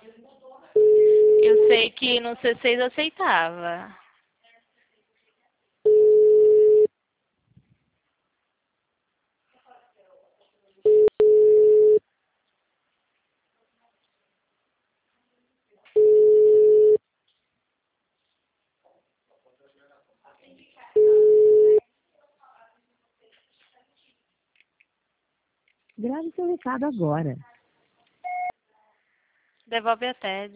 Eu sei que no C6 aceitava. Grave seu recado agora. Devolve a TED.